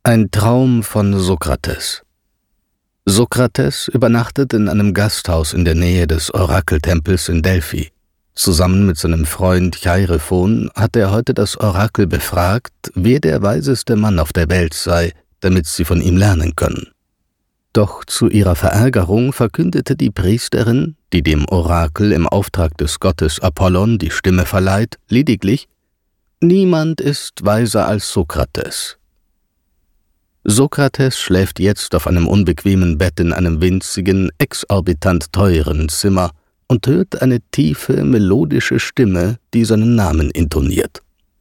Ein Traum von Sokrates. Sokrates übernachtet in einem Gasthaus in der Nähe des Orakeltempels in Delphi. Zusammen mit seinem Freund Chairephon hat er heute das Orakel befragt, wer der weiseste Mann auf der Welt sei, damit sie von ihm lernen können. Doch zu ihrer Verärgerung verkündete die Priesterin, die dem Orakel im Auftrag des Gottes Apollon die Stimme verleiht, lediglich: Niemand ist weiser als Sokrates. Sokrates schläft jetzt auf einem unbequemen Bett in einem winzigen, exorbitant teuren Zimmer und hört eine tiefe, melodische Stimme, die seinen Namen intoniert.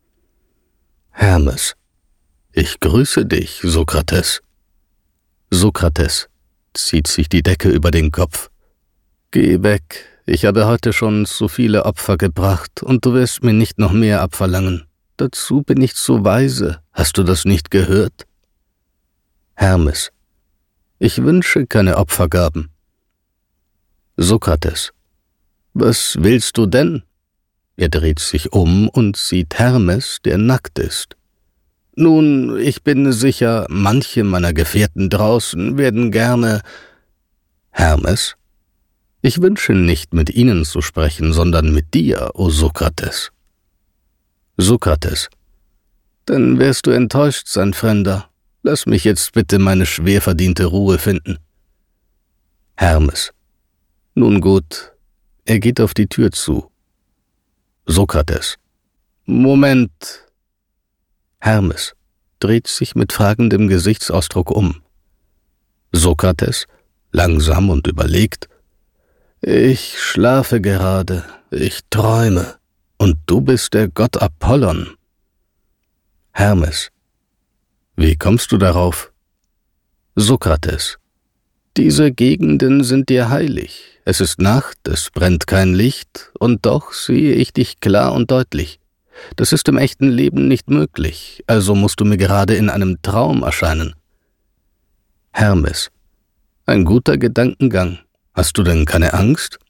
Hermes. Ich grüße dich, Sokrates. Sokrates zieht sich die Decke über den Kopf. Geh weg, ich habe heute schon zu viele Opfer gebracht und du wirst mir nicht noch mehr abverlangen. Dazu bin ich zu weise, hast du das nicht gehört? Hermes. Ich wünsche keine Opfergaben. Sokrates. Was willst du denn? Er dreht sich um und sieht Hermes, der nackt ist. Nun, ich bin sicher, manche meiner Gefährten draußen werden gerne... Hermes. Ich wünsche nicht mit ihnen zu sprechen, sondern mit dir, o Sokrates. Sokrates. Dann wirst du enttäuscht sein, Fremder. Lass mich jetzt bitte meine schwer verdiente Ruhe finden. Hermes. Nun gut, er geht auf die Tür zu. Sokrates. Moment. Hermes dreht sich mit fragendem Gesichtsausdruck um. Sokrates, langsam und überlegt. Ich schlafe gerade, ich träume, und du bist der Gott Apollon. Hermes. Wie kommst du darauf? Sokrates. Diese Gegenden sind dir heilig. Es ist Nacht, es brennt kein Licht, und doch sehe ich dich klar und deutlich. Das ist im echten Leben nicht möglich, also musst du mir gerade in einem Traum erscheinen. Hermes. Ein guter Gedankengang. Hast du denn keine Angst?